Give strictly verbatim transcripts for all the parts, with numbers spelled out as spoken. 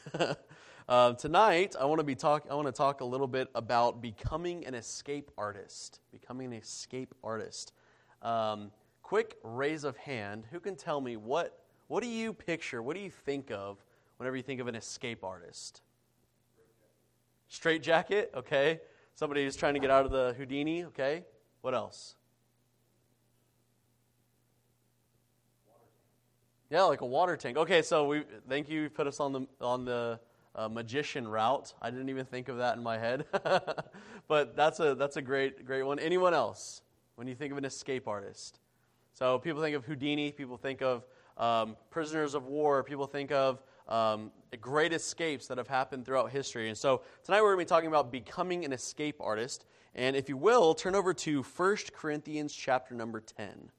uh, tonight, I want to be talk. I want to talk a little bit about becoming an escape artist. Becoming an escape artist. Um, quick raise of hand. Who can tell me what what do you picture? What do you think of whenever you think of an escape artist? Straight jacket. Okay. Somebody who's trying to get out of the Houdini. Okay. What else? Yeah, like a water tank. Okay, so we thank you. You put us on the on the uh, magician route. I didn't even think of that in my head, but that's a that's a great great one. Anyone else when you think of an escape artist? So people think of Houdini. People think of um, prisoners of war. People think of um, great escapes that have happened throughout history. And so tonight we're going to be talking about becoming an escape artist. And if you will, turn over to First Corinthians chapter number ten.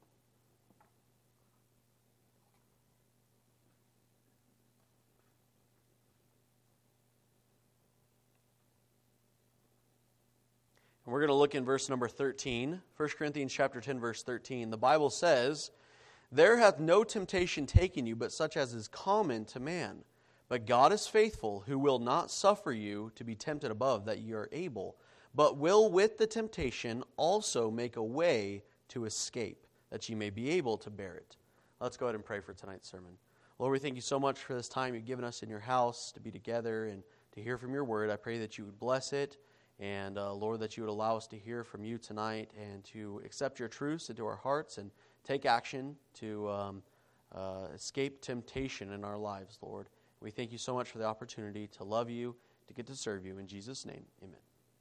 And we're going to look in verse number thirteen. First Corinthians chapter ten, verse thirteen. The Bible says, "There hath no temptation taken you, but such as is common to man. But God is faithful, who will not suffer you to be tempted above that ye are able, but will with the temptation also make a way to escape, that ye may be able to bear it." Let's go ahead and pray for tonight's sermon. Lord, we thank you so much for this time you've given us in your house to be together and to hear from your word. I pray that you would bless it. And, uh, Lord, that you would allow us to hear from you tonight and to accept your truths into our hearts and take action to um, uh, escape temptation in our lives, Lord. We thank you so much for the opportunity to love you, to get to serve you. In Jesus' name, amen.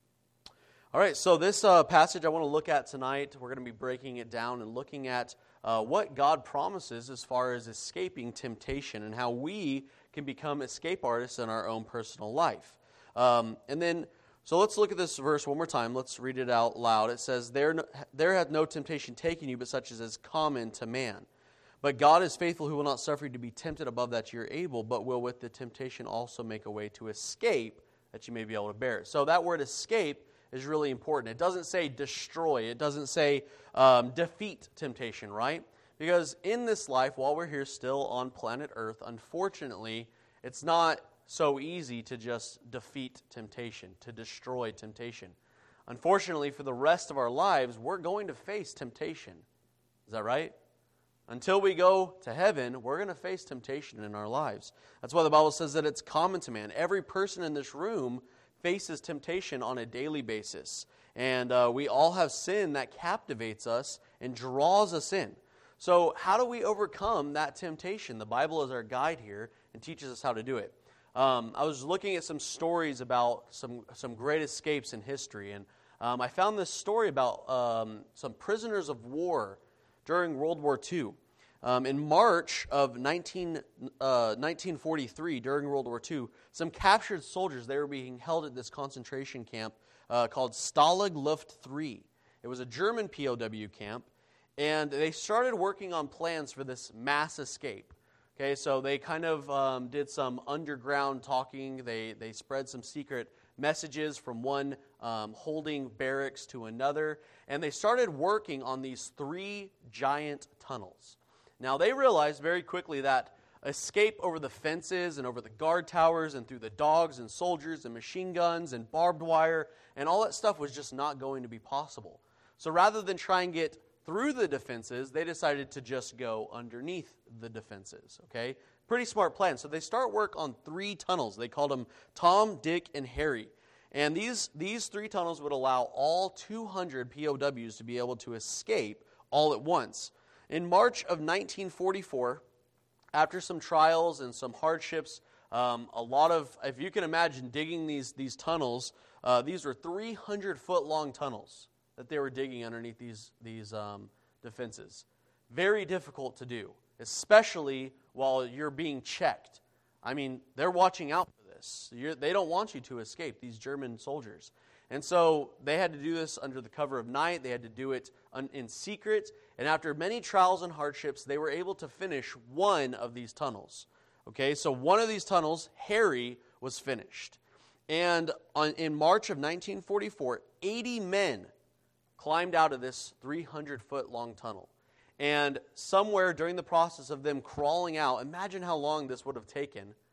All right, so this uh, passage I want to look at tonight, we're going to be breaking it down and looking at uh, what God promises as far as escaping temptation and how we can become escape artists in our own personal life. Um, and then... So let's look at this verse one more time. Let's read it out loud. It says, there, no, there hath no temptation taken you, but such as is common to man. But God is faithful, who will not suffer you to be tempted above that you are able, but will with the temptation also make a way to escape, that you may be able to bear it. So that word escape is really important. It doesn't say destroy. It doesn't say um, defeat temptation, right? Because in this life, while we're here still on planet Earth, unfortunately, it's not so easy to just defeat temptation, to destroy temptation. Unfortunately, for the rest of our lives, we're going to face temptation. Is that right? Until we go to heaven, we're going to face temptation in our lives. That's why the Bible says that it's common to man. Every person in this room faces temptation on a daily basis. And uh, we all have sin that captivates us and draws us in. So how do we overcome that temptation? The Bible is our guide here and teaches us how to do it. Um, I was looking at some stories about some, some great escapes in history, and um, I found this story about um, some prisoners of war during World War Two. Um, in March of nineteen, uh, nineteen forty-three, during World War Two, some captured soldiers, they were being held at this concentration camp uh, called Stalag Luft three. It was a German P O W camp, and they started working on plans for this mass escape. Okay, so they kind of um, did some underground talking. They they spread some secret messages from one um, holding barracks to another, and they started working on these three giant tunnels. Now, they realized very quickly that escape over the fences and over the guard towers and through the dogs and soldiers and machine guns and barbed wire and all that stuff was just not going to be possible. So rather than try and get through the defenses, they decided to just go underneath the defenses, okay? Pretty smart plan. So they start work on three tunnels. They called them Tom, Dick, and Harry. And these, these three tunnels would allow all two hundred P O Ws to be able to escape all at once. In March of nineteen forty-four, after some trials and some hardships, um, a lot of, if you can imagine digging these, these tunnels, uh, these were three hundred foot long tunnels that they were digging underneath these, these um, defenses. Very difficult to do, especially while you're being checked. I mean, they're watching out for this. You're, they don't want you to escape, these German soldiers. And so they had to do this under the cover of night. They had to do it un, in secret. And after many trials and hardships, they were able to finish one of these tunnels. Okay, so one of these tunnels, Harry, was finished. And on, in March of nineteen forty-four, eighty men climbed out of this three hundred foot long tunnel. And somewhere during the process of them crawling out, imagine how long this would have taken to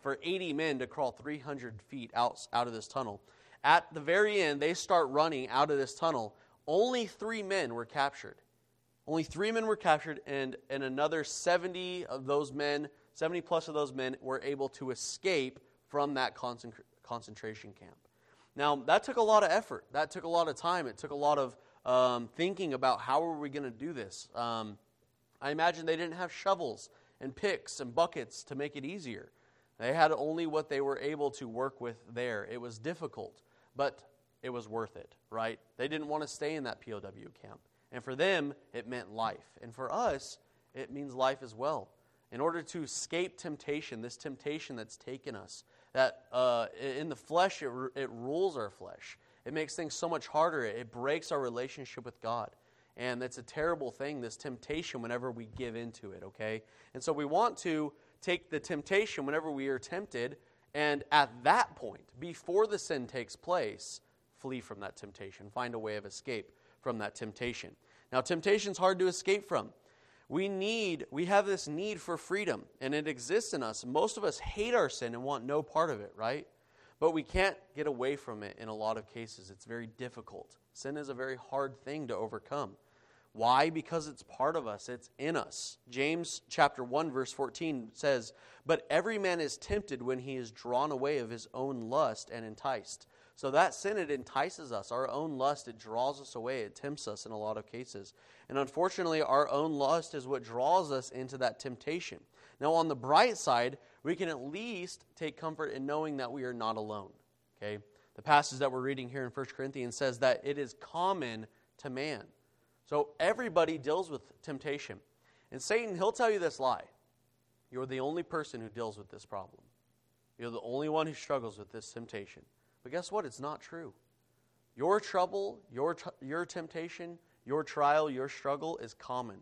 for eighty men to crawl three hundred feet out, out of this tunnel. At the very end, they start running out of this tunnel. Only three men were captured. Only three men were captured, and, and another seventy of those men, seventy plus of those men, were able to escape from that concentra- concentration camp. Now, that took a lot of effort. That took a lot of time. It took a lot of um, thinking about how are we going to do this. Um, I imagine they didn't have shovels and picks and buckets to make it easier. They had only what they were able to work with there. It was difficult, but it was worth it, right? They didn't want to stay in that P O W camp. And for them, it meant life. And for us, it means life as well. In order to escape temptation, this temptation that's taken us, that uh, in the flesh, it, it rules our flesh. It makes things so much harder. It breaks our relationship with God. And that's a terrible thing, this temptation, whenever we give into it, okay? And so we want to take the temptation whenever we are tempted, and at that point, before the sin takes place, flee from that temptation. Find a way of escape from that temptation. Now, temptation's hard to escape from. We need, we have this need for freedom, and it exists in us. Most of us hate our sin and want no part of it, right? But we can't get away from it in a lot of cases. It's very difficult. Sin is a very hard thing to overcome. Why? Because it's part of us. It's in us. James chapter one, verse fourteen says, "But every man is tempted when he is drawn away of his own lust and enticed." So that sin, it entices us. Our own lust, it draws us away. It tempts us in a lot of cases. And unfortunately, our own lust is what draws us into that temptation. Now, on the bright side, we can at least take comfort in knowing that we are not alone. Okay? The passage that we're reading here in First Corinthians says that it is common to man. So everybody deals with temptation. And Satan, he'll tell you this lie. You're the only person who deals with this problem. You're the only one who struggles with this temptation. But guess what? It's not true. Your trouble, your t- your temptation, your trial, your struggle is common.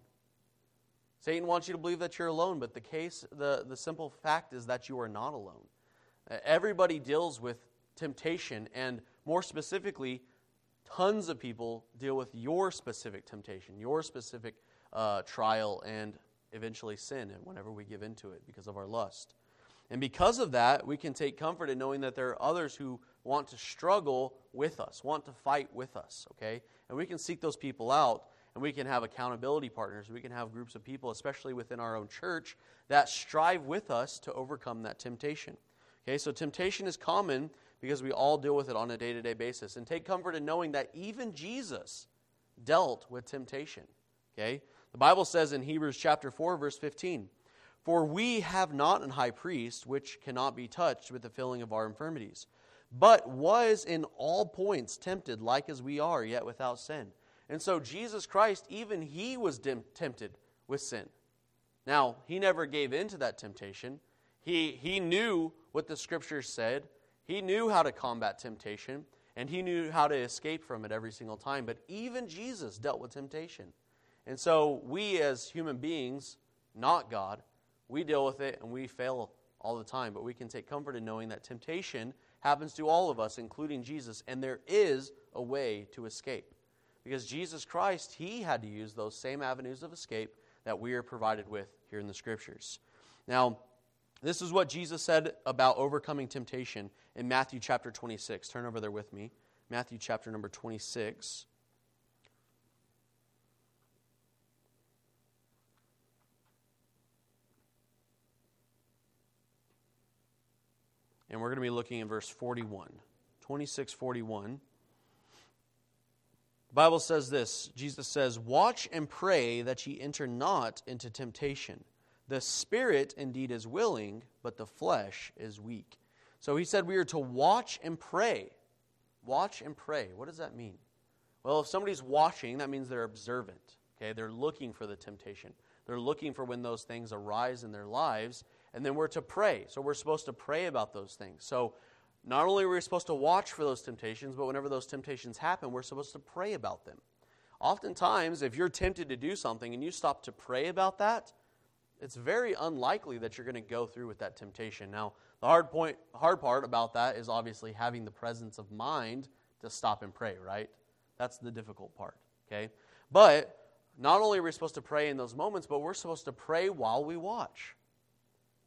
Satan wants you to believe that you're alone, but the case, the, the simple fact is that you are not alone. Uh, everybody deals with temptation, and more specifically, tons of people deal with your specific temptation, your specific uh, trial, and eventually sin, and whenever we give into it because of our lust. And because of that, we can take comfort in knowing that there are others who want to struggle with us, want to fight with us, okay? And we can seek those people out, and we can have accountability partners. We can have groups of people, especially within our own church, that strive with us to overcome that temptation. Okay, so temptation is common because we all deal with it on a day-to-day basis. And take comfort in knowing that even Jesus dealt with temptation, okay? The Bible says in Hebrews chapter four, verse fifteen, "For we have not an high priest which cannot be touched with the feeling of our infirmities, but was in all points tempted like as we are, yet without sin." And so Jesus Christ, even he was dim- tempted with sin. Now, he never gave in to that temptation. He, he knew what the Scriptures said. He knew how to combat temptation, and he knew how to escape from it every single time. But even Jesus dealt with temptation. And so we as human beings, not God, we deal with it and we fail all the time. But we can take comfort in knowing that temptation happens to all of us, including Jesus, and there is a way to escape. Because Jesus Christ, he had to use those same avenues of escape that we are provided with here in the Scriptures. Now, this is what Jesus said about overcoming temptation in Matthew chapter twenty-six. Turn over there with me. Matthew chapter number twenty-six. And we're going to be looking at verse forty-one. twenty-six forty-one. The Bible says this. Jesus says, "Watch and pray that ye enter not into temptation. The spirit indeed is willing, but the flesh is weak." So he said we are to watch and pray. Watch and pray. What does that mean? Well, if somebody's watching, that means they're observant. Okay, they're looking for the temptation. They're looking for when those things arise in their lives. And then we're to pray. So we're supposed to pray about those things. So not only are we supposed to watch for those temptations, but whenever those temptations happen, we're supposed to pray about them. Oftentimes, if you're tempted to do something and you stop to pray about that, it's very unlikely that you're going to go through with that temptation. Now, the hard point, hard part about that is obviously having the presence of mind to stop and pray, right? That's the difficult part, okay? But not only are we supposed to pray in those moments, but we're supposed to pray while we watch.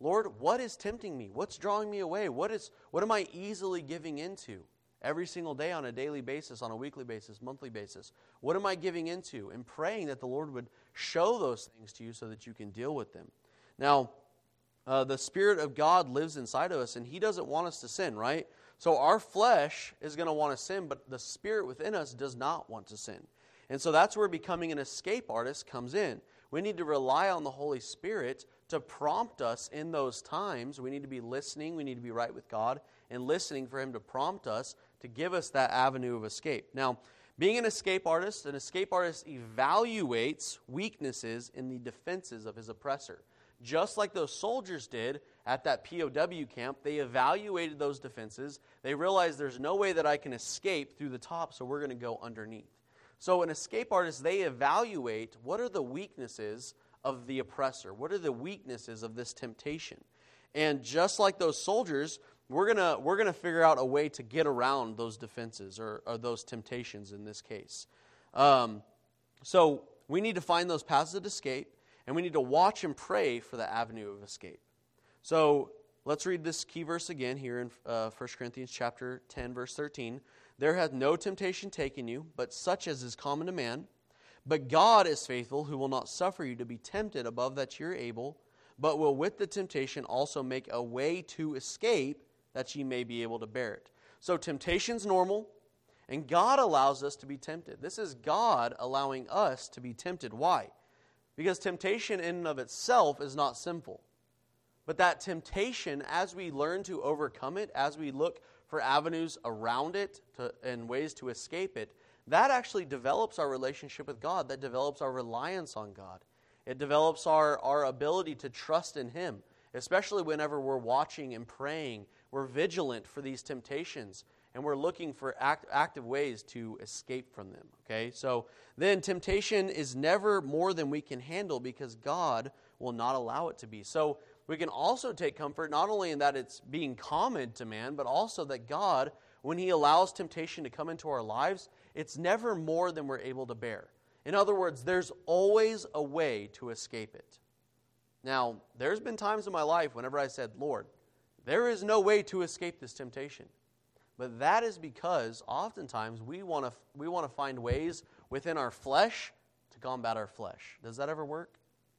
Lord, what is tempting me? What's drawing me away? What is what am I easily giving into every single day on a daily basis, on a weekly basis, monthly basis? What am I giving into? And praying that the Lord would show those things to you so that you can deal with them. Now, uh, the Spirit of God lives inside of us, and He doesn't want us to sin, right? So our flesh is going to want to sin, but the Spirit within us does not want to sin. And so that's where becoming an escape artist comes in. We need to rely on the Holy Spirit to prompt us in those times. We need to be listening. We need to be right with God and listening for Him to prompt us to give us that avenue of escape. Now, being an escape artist, an escape artist evaluates weaknesses in the defenses of his oppressor. Just like those soldiers did at that P O W camp, they evaluated those defenses. They realized there's no way that I can escape through the top, so we're going to go underneath. So an escape artist, they evaluate what are the weaknesses of the oppressor. What are the weaknesses of this temptation? And just like those soldiers, we're gonna we're gonna figure out a way to get around those defenses or, or those temptations in this case. Um, so we need to find those paths of escape, and we need to watch and pray for the avenue of escape. So let's read this key verse again here in uh, First Corinthians chapter ten, verse thirteen. There hath no temptation taken you, but such as is common to man. But God is faithful, who will not suffer you to be tempted above that you are able, but will with the temptation also make a way to escape, that ye may be able to bear it. So temptation's normal, and God allows us to be tempted. This is God allowing us to be tempted. Why? Because temptation in and of itself is not sinful. But that temptation, as we learn to overcome it, as we look for avenues around it to, and ways to escape it, that actually develops our relationship with God. That develops our reliance on God. It develops our, our ability to trust in Him, especially whenever we're watching and praying. We're vigilant for these temptations, and we're looking for act, active ways to escape from them. Okay, so then temptation is never more than we can handle because God will not allow it to be. So we can also take comfort not only in that it's being common to man, but also that God, when He allows temptation to come into our lives, it's never more than we're able to bear. In other words, there's always a way to escape it. Now, there's been times in my life whenever I said, Lord, there is no way to escape this temptation. But that is because oftentimes we want to we want to find ways within our flesh to combat our flesh. Does that ever work?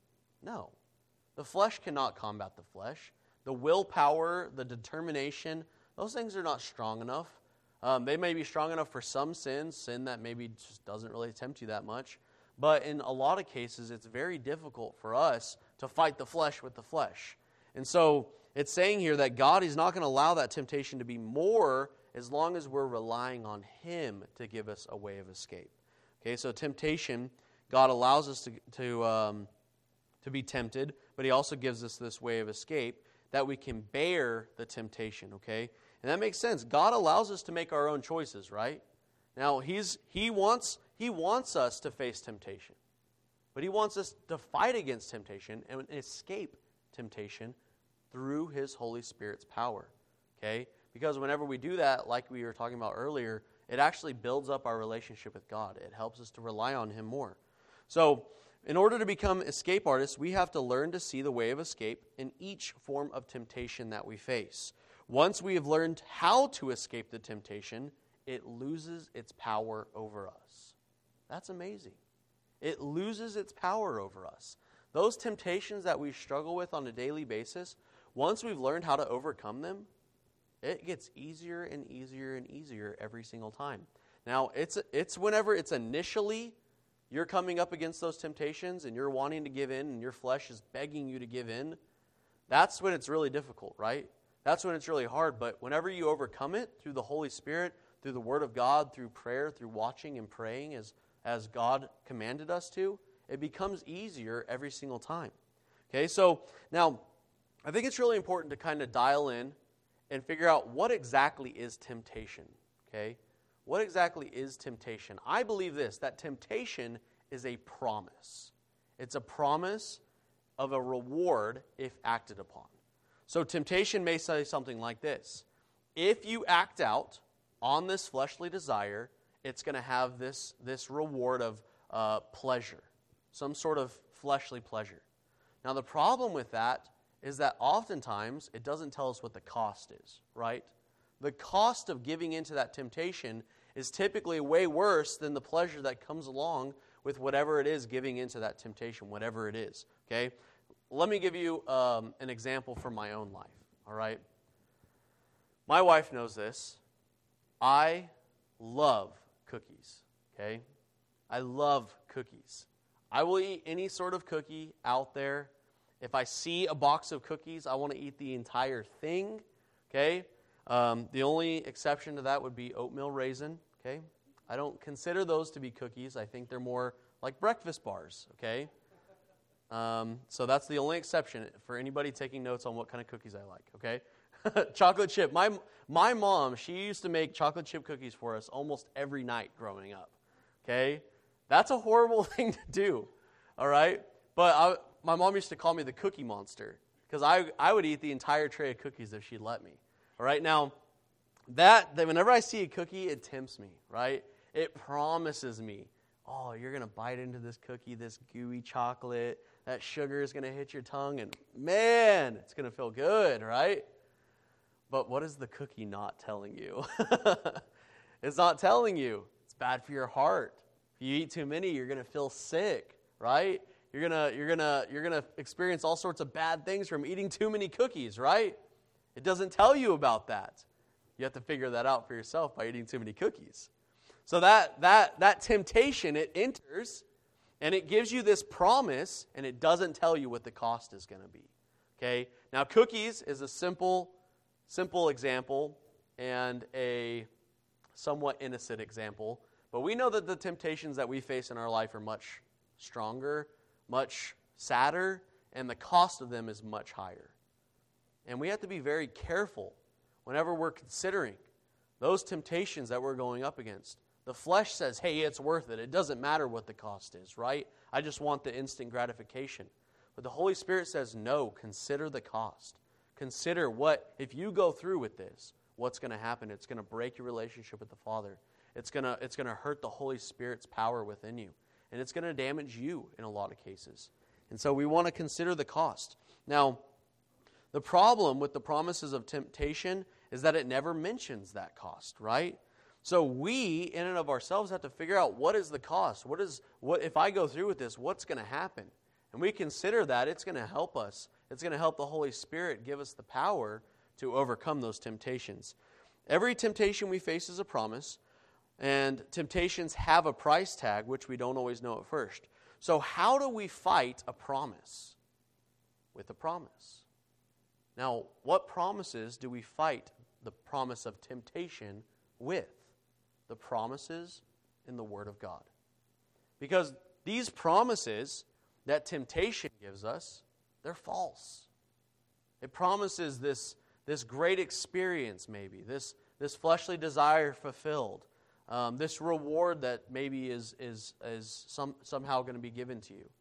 No. The flesh cannot combat the flesh. The willpower, the determination, those things are not strong enough. Um, they may be strong enough for some sins, sin that maybe just doesn't really tempt you that much. But in a lot of cases, it's very difficult for us to fight the flesh with the flesh. And so it's saying here that God is not going to allow that temptation to be more as long as we're relying on Him to give us a way of escape. Okay, so temptation, God allows us to to um, to be tempted, but He also gives us this way of escape that we can bear the temptation, okay? And that makes sense. God allows us to make our own choices, right? Now, He's He wants He wants us to face temptation. But He wants us to fight against temptation and escape temptation through His Holy Spirit's power, okay? Because whenever we do that, like we were talking about earlier, it actually builds up our relationship with God. It helps us to rely on Him more. So, in order to become escape artists, we have to learn to see the way of escape in each form of temptation that we face. Once we have learned how to escape the temptation, it loses its power over us. That's amazing. It loses its power over us. Those temptations that we struggle with on a daily basis, once we've learned how to overcome them, it gets easier and easier and easier every single time. Now, it's it's whenever it's initially you're coming up against those temptations and you're wanting to give in and your flesh is begging you to give in, that's when it's really difficult, right? That's when it's really hard. But whenever you overcome it through the Holy Spirit, through the Word of God, through prayer, through watching and praying as, as God commanded us to, it becomes easier every single time. Okay, so now I think it's really important to kind of dial in and figure out what exactly is temptation, okay? What exactly is temptation? I believe this, that temptation is a promise. It's a promise of a reward if acted upon. So temptation may say something like this. If you act out on this fleshly desire, it's going to have this, this reward of uh, pleasure, some sort of fleshly pleasure. Now the problem with that is that oftentimes it doesn't tell us what the cost is, right? The cost of giving into that temptation is typically way worse than the pleasure that comes along with whatever it is giving into that temptation, whatever it is, okay? Let me give you um, an example from my own life, all right? My wife knows this. I love cookies, okay? I love cookies. I will eat any sort of cookie out there. If I see a box of cookies, I want to eat the entire thing, okay? Um, the only exception to that would be oatmeal raisin, okay? I don't consider those to be cookies. I think they're more like breakfast bars, okay? Um, so that's the only exception for anybody taking notes on what kind of cookies I like, okay? Chocolate chip. My my mom, she used to make chocolate chip cookies for us almost every night growing up, okay? That's a horrible thing to do, all right? But I, my mom used to call me the Cookie Monster because I, I would eat the entire tray of cookies if she'd let me, all right? Now, that, that whenever I see a cookie, it tempts me, right? It promises me, oh, you're going to bite into this cookie, this gooey chocolate, that sugar is going to hit your tongue, and man, it's going to feel good, right? But what is the cookie not telling you? It's not telling you. It's bad for your heart. If you eat too many, you're going to feel sick, right? You're going to you're going to you're going to experience all sorts of bad things from eating too many cookies, right? It doesn't tell you about that. You have to figure that out for yourself by eating too many cookies. So that that that temptation, it enters and it gives you this promise and it doesn't tell you what the cost is going to be. Okay? Now cookies is a simple simple example and a somewhat innocent example, but we know that the temptations that we face in our life are much stronger, much sadder, and the cost of them is much higher. And we have to be very careful whenever we're considering those temptations that we're going up against. The flesh says, hey, it's worth it. It doesn't matter what the cost is, right? I just want the instant gratification. But the Holy Spirit says, no, consider the cost. Consider what, if you go through with this, what's going to happen. It's going to break your relationship with the Father. It's going to, it's going to hurt the Holy Spirit's power within you. And it's going to damage you in a lot of cases. And so we want to consider the cost. Now, the problem with the promises of temptation is that it never mentions that cost, right? So we, in and of ourselves, have to figure out what is the cost. What is what if I go through with this, what's going to happen? And we consider that, it's going to help us. It's going to help the Holy Spirit give us the power to overcome those temptations. Every temptation we face is a promise, and temptations have a price tag, which we don't always know at first. So how do we fight a promise? With a promise. Now, what promises do we fight the promise of temptation with? The promises in the Word of God. Because these promises that temptation gives us, they're false. It promises this, this great experience maybe, this, this fleshly desire fulfilled, um, this reward that maybe is, is, is some, somehow going to be given to you.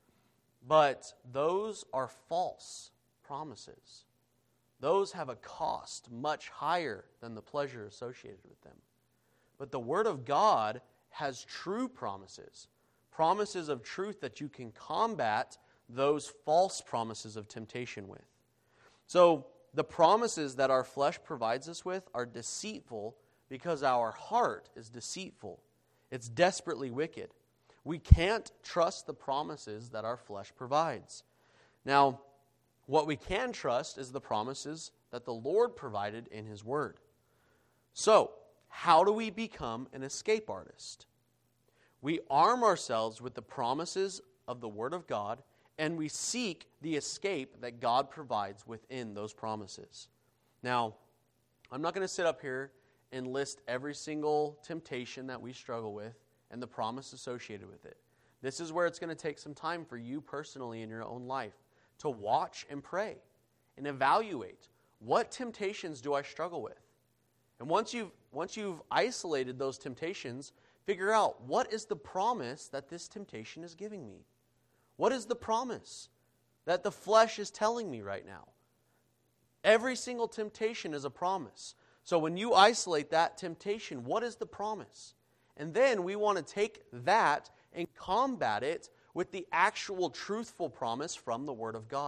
But those are false promises. Those have a cost much higher than the pleasure associated with them. But the Word of God has true promises, promises of truth that you can combat those false promises of temptation with. So the promises that our flesh provides us with are deceitful because our heart is deceitful. It's desperately wicked. We can't trust the promises that our flesh provides. Now, what we can trust is the promises that the Lord provided in His Word. So, how do we become an escape artist? We arm ourselves with the promises of the Word of God, and we seek the escape that God provides within those promises. Now, I'm not going to sit up here and list every single temptation that we struggle with and the promise associated with it. This is where it's going to take some time for you personally in your own life to watch and pray and evaluate, what temptations do I struggle with? And once you've once you've isolated those temptations, figure out, what is the promise that this temptation is giving me? What is the promise that the flesh is telling me right now? Every single temptation is a promise. So when you isolate that temptation, what is the promise? And then we want to take that and combat it with the actual truthful promise from the Word of God.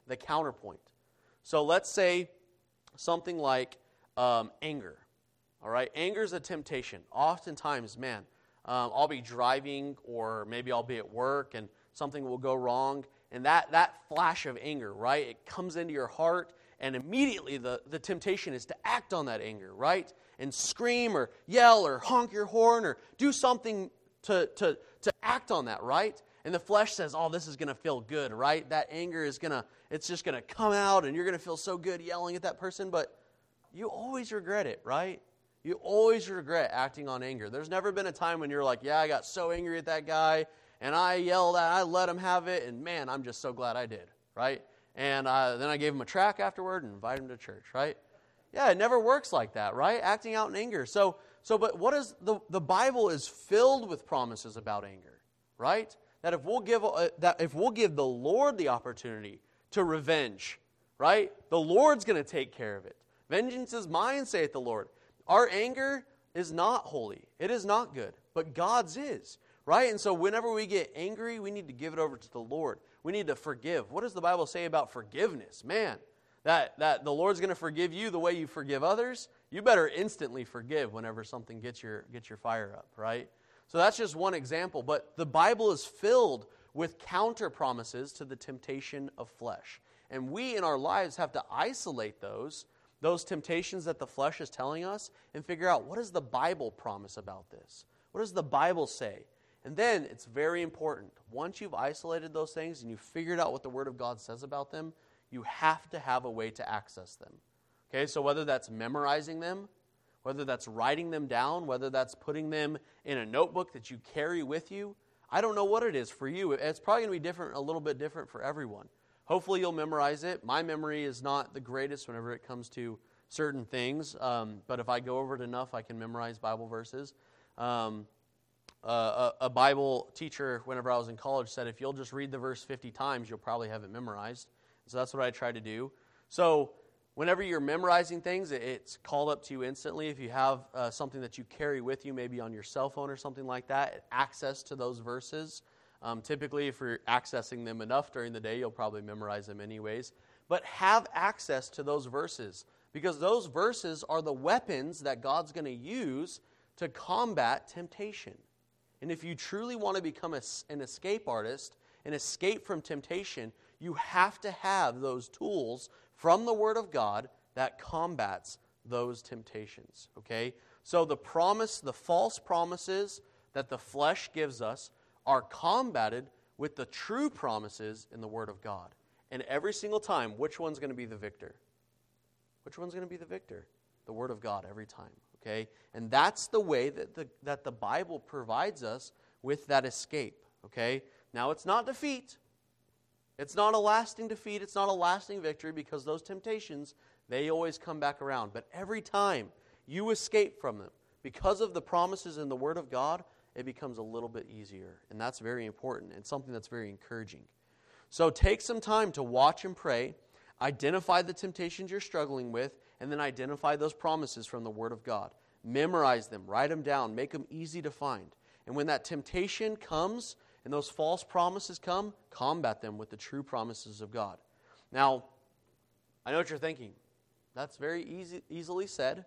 the counterpoint. So let's say something like um, anger. All right, anger is a temptation. Oftentimes, man, um, I'll be driving or maybe I'll be at work and something will go wrong. And that, that flash of anger, right, it comes into your heart and immediately the, the temptation is to act on that anger, right? And scream or yell or honk your horn or do something to, to, to act on that, right? And the flesh says, oh, this is going to feel good, right? That anger is going to, it's just going to come out and you're going to feel so good yelling at that person. But you always regret it, right? You always regret acting on anger. There's never been a time when you're like, yeah, I got so angry at that guy and I yelled at, I let him have it, and man, I'm just so glad I did, right? And uh, then I gave him a tract afterward and invited him to church, right? Yeah, it never works like that, right? Acting out in anger. So, so, but what is the the Bible is filled with promises about anger, right? That if we'll give uh, that if we'll give the Lord the opportunity to revenge, right? The Lord's going to take care of it. Vengeance is mine, saith the Lord. Our anger is not holy. It is not good, but God's is. Right? And so whenever we get angry, we need to give it over to the Lord. We need to forgive. What does the Bible say about forgiveness? Man, that, that the Lord's going to forgive you the way you forgive others. You better instantly forgive whenever something gets your, gets your fire up, right? So that's just one example. But the Bible is filled with counter promises to the temptation of flesh. And we in our lives have to isolate those, those temptations that the flesh is telling us and figure out, what does the Bible promise about this? What does the Bible say? And then it's very important. Once you've isolated those things and you've figured out what the Word of God says about them, you have to have a way to access them. Okay, so whether that's memorizing them, whether that's writing them down, whether that's putting them in a notebook that you carry with you, I don't know what it is for you. It's probably going to be different, a little bit different for everyone. Hopefully you'll memorize it. My memory is not the greatest whenever it comes to certain things, um, but if I go over it enough, I can memorize Bible verses. Um Uh, a, a Bible teacher, whenever I was in college, said if you'll just read the verse fifty times, you'll probably have it memorized. So that's what I try to do. So whenever you're memorizing things, it's called up to you instantly. If you have uh, something that you carry with you, maybe on your cell phone or something like that, access to those verses. Um, typically, if you're accessing them enough during the day, you'll probably memorize them anyways. But have access to those verses, because those verses are the weapons that God's going to use to combat temptation. And if you truly want to become a, an escape artist, an escape from temptation, you have to have those tools from the Word of God that combats those temptations. Okay? So the promise, the false promises that the flesh gives us are combated with the true promises in the Word of God. And every single time, which one's going to be the victor? Which one's going to be the victor? The Word of God every time. Okay? And that's the way that the, that the Bible provides us with that escape. Okay? Now, it's not defeat. It's not a lasting defeat. It's not a lasting victory, because those temptations, they always come back around. But every time you escape from them, because of the promises in the Word of God, it becomes a little bit easier. And that's very important and something that's very encouraging. So take some time to watch and pray. Identify the temptations you're struggling with, and then identify those promises from the Word of God. Memorize them, write them down, make them easy to find. And when that temptation comes and those false promises come, combat them with the true promises of God. Now, I know what you're thinking. That's very easy, easily said,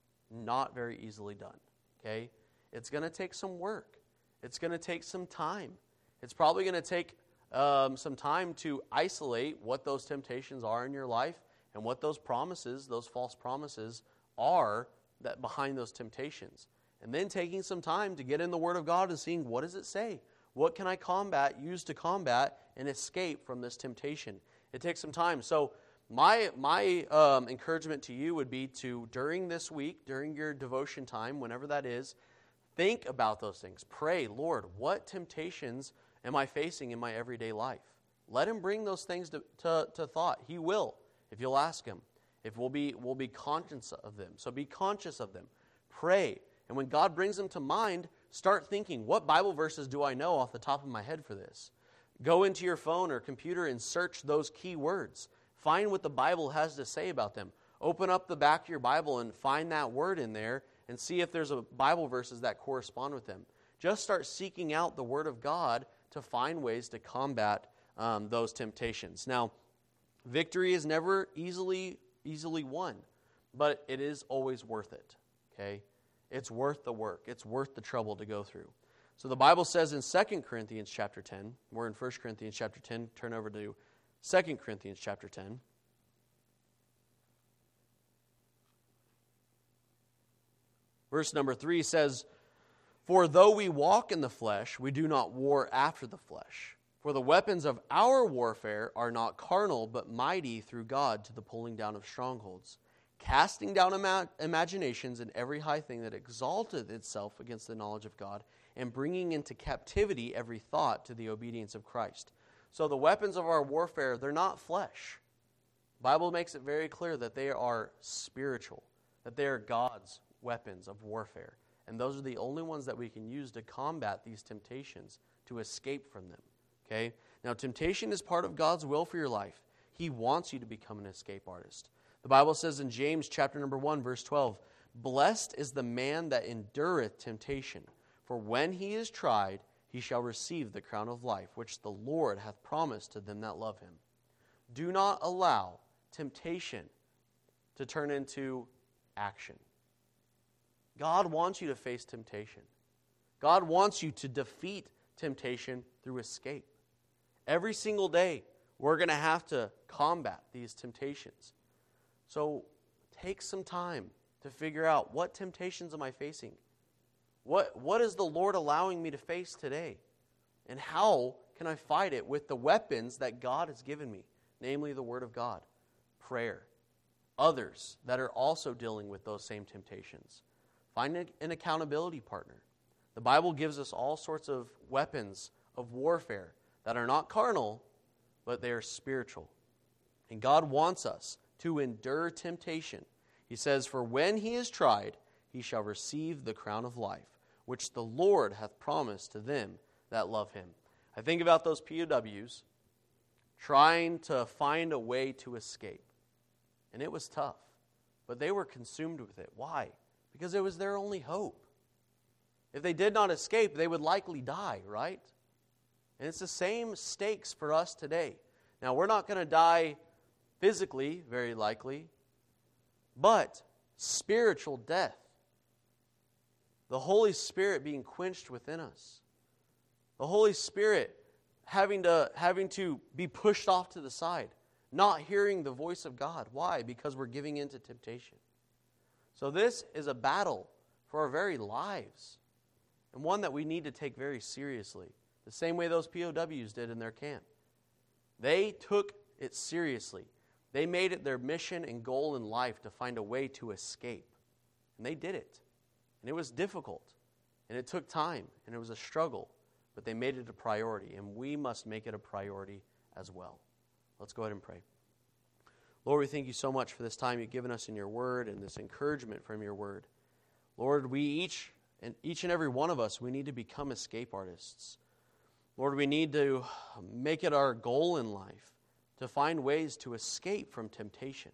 not very easily done. Okay? It's going to take some work. It's going to take some time. It's probably going to take um, some time to isolate what those temptations are in your life and what those promises, those false promises, are that behind those temptations. And then taking some time to get in the Word of God and seeing, what does it say? What can I combat, use to combat and escape from this temptation? It takes some time. So my my um, encouragement to you would be to, during this week, during your devotion time, whenever that is, think about those things. Pray, Lord, what temptations am I facing in my everyday life? Let Him bring those things to, to, to thought. He will, if you'll ask Him. If we'll be, we'll be conscious of them. So be conscious of them. Pray. And when God brings them to mind, start thinking, what Bible verses do I know off the top of my head for this? Go into your phone or computer and search those key words. Find what the Bible has to say about them. Open up the back of your Bible and find that word in there and see if there's a Bible verses that correspond with them. Just start seeking out the Word of God to find ways to combat um, those temptations. Now, Victory is never easily easily won, but it is always worth it. Okay? It's worth the work. It's worth the trouble to go through. So the Bible says in Second Corinthians chapter ten, we're in First Corinthians chapter ten, turn over to Second Corinthians chapter ten. Verse number three says, "For though we walk in the flesh, we do not war after the flesh. For the weapons of our warfare are not carnal, but mighty through God to the pulling down of strongholds, casting down ima- imaginations and every high thing that exalteth itself against the knowledge of God, and bringing into captivity every thought to the obedience of Christ." So the weapons of our warfare, they're not flesh. The Bible makes it very clear that they are spiritual, that they are God's weapons of warfare. And those are the only ones that we can use to combat these temptations, to escape from them. Okay? Now, temptation is part of God's will for your life. He wants you to become an escape artist. The Bible says in James chapter number one, verse twelve, "Blessed is the man that endureth temptation, for when he is tried, he shall receive the crown of life, which the Lord hath promised to them that love him." Do not allow temptation to turn into action. God wants you to face temptation. God wants you to defeat temptation through escape. Every single day, we're going to have to combat these temptations. So take some time to figure out, what temptations am I facing? What, what is the Lord allowing me to face today? And how can I fight it with the weapons that God has given me? Namely, the Word of God, prayer, others that are also dealing with those same temptations. Find an accountability partner. The Bible gives us all sorts of weapons of warfare that are not carnal, but they are spiritual. And God wants us to endure temptation. He says, "For when he is tried, he shall receive the crown of life, which the Lord hath promised to them that love him." I think about those P O Ws trying to find a way to escape. And it was tough. But they were consumed with it. Why? Because it was their only hope. If they did not escape, they would likely die, right? And it's the same stakes for us today. Now, we're not going to die physically, very likely, but spiritual death. The Holy Spirit being quenched within us. The Holy Spirit having to, having to be pushed off to the side. Not hearing the voice of God. Why? Because we're giving in to temptation. So this is a battle for our very lives. And one that we need to take very seriously. The same way those P O Ws did in their camp. They took it seriously. They made it their mission and goal in life to find a way to escape. And they did it. And it was difficult. And it took time. And it was a struggle. But they made it a priority. And we must make it a priority as well. Let's go ahead and pray. Lord, we thank you so much for this time you've given us in your word and this encouragement from your word. Lord, we each, and each and every one of us, we need to become escape artists. Lord, we need to make it our goal in life to find ways to escape from temptation.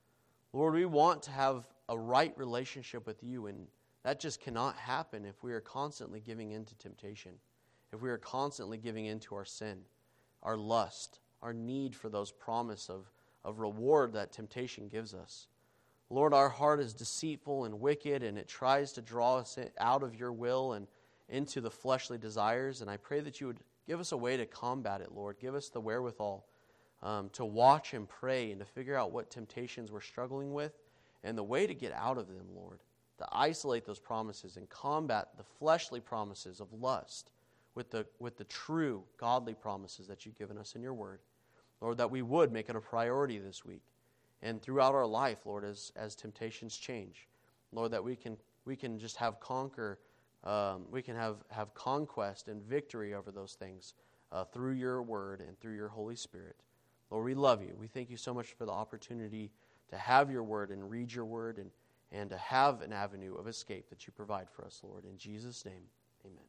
Lord, we want to have a right relationship with you, and that just cannot happen if we are constantly giving in to temptation, if we are constantly giving in to our sin, our lust, our need for those promise of, of reward that temptation gives us. Lord, our heart is deceitful and wicked, and it tries to draw us out of your will and into the fleshly desires, and I pray that you would give us a way to combat it, Lord. Give us the wherewithal um, to watch and pray and to figure out what temptations we're struggling with and the way to get out of them, Lord, to isolate those promises and combat the fleshly promises of lust with the, with the true godly promises that you've given us in your word. Lord, that we would make it a priority this week and throughout our life, Lord, as, as temptations change. Lord, that we can we can just have conquer, um, we can have, have conquest and victory over those things uh, through your word and through your Holy Spirit. Lord, we love you. We thank you so much for the opportunity to have your word and read your word and, and to have an avenue of escape that you provide for us, Lord. In Jesus' name, amen.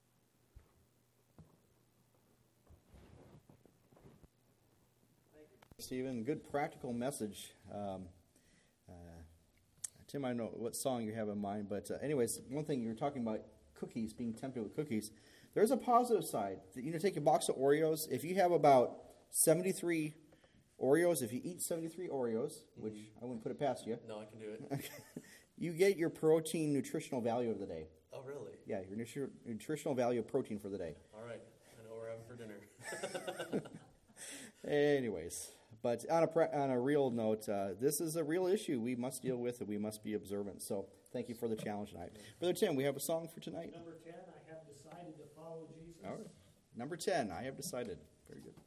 Stephen, good practical message. Um, uh, Tim, I don't know what song you have in mind, but uh, anyways, one thing you were talking about cookies, being tempted with cookies. There's a positive side. You know, take a box of Oreos. If you have about seventy-three Oreos, if you eat seventy-three Oreos, which I wouldn't put it past you, No, I can do it. you get your protein nutritional value of the day. Oh, really? Yeah, your nutri- nutritional value of protein for the day. All right. I know what we're having for dinner. Anyways, but on a pre- on a real note, uh, this is a real issue we must deal with and we must be observant. So thank you for the challenge tonight. Brother Tim, we have a song for tonight. Number ten, I have decided to follow Jesus. All right. Number ten, I have decided. Very good.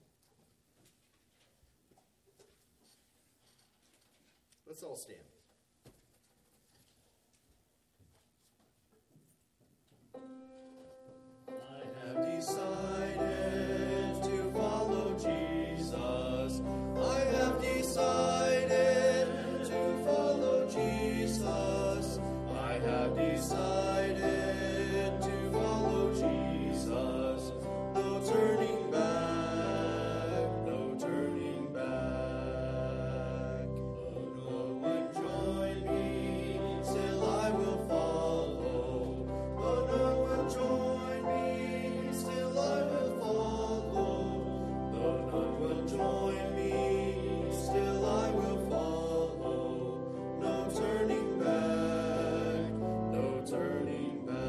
Let's all stand. I have decided to follow Jesus. I have decided to follow Jesus. I have decided to follow Jesus. No turning back, no turning back. Though no one join me, still I will follow. Though no one join me, still I will follow. Though none will join me, still I will follow. No turning back, no turning back.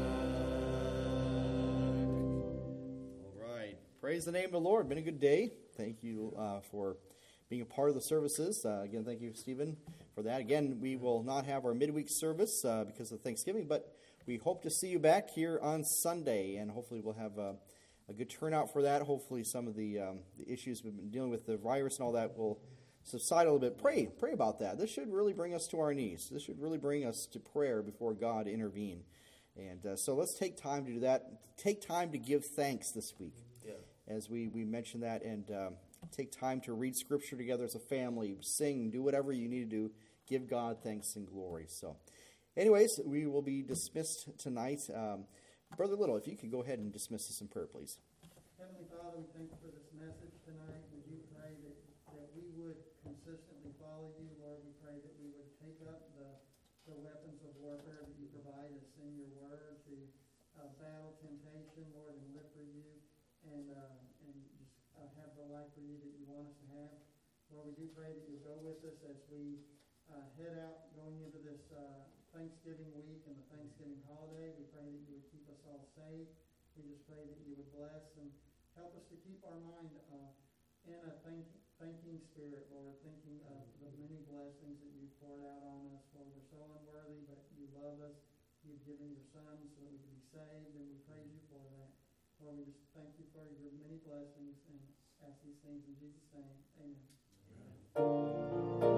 All right. Praise the name of the Lord. Been a good day. Thank you uh, for being a part of the services. Uh, again, thank you, Stephen, for that. Again, we will not have our midweek service uh, because of Thanksgiving, but we hope to see you back here on Sunday, and hopefully we'll have a, a good turnout for that. Hopefully some of the, um, the issues we've been dealing with, the virus and all that, will subside a little bit. Pray, pray about that. This should really bring us to our knees. This should really bring us to prayer before God intervene. And uh, so let's take time to do that. Take time to give thanks this week, Yeah. as we, we mentioned that, and um, take time to read Scripture together as a family, sing, do whatever you need to do. Give God thanks and glory. So, anyways, we will be dismissed tonight. Um, Brother Little, if you could go ahead and dismiss us in prayer, please. Heavenly Father, we thank you for this message tonight. We do pray that, that we would consistently follow you, Lord. We pray that we would take up the, the weapons of warfare that you provide us in your word to uh, battle temptation, Lord, and live for you, and uh, and just uh, have the life for you that you want us to have. Lord, we do pray that you'll go with us as we uh, head out going into this uh, Thanksgiving week and the Thanksgiving holiday. We pray that you would keep us all safe. We just pray that you would bless and help us to keep our mind uh, in a thank, thanking spirit, Lord, thinking of the many blessings that you've poured out on us. Lord, we're so unworthy, but you love us. You've given your Son so that we can be saved, and we praise you for that. Lord, we just thank you for your many blessings and ask these things in Jesus' name. Amen. Amen.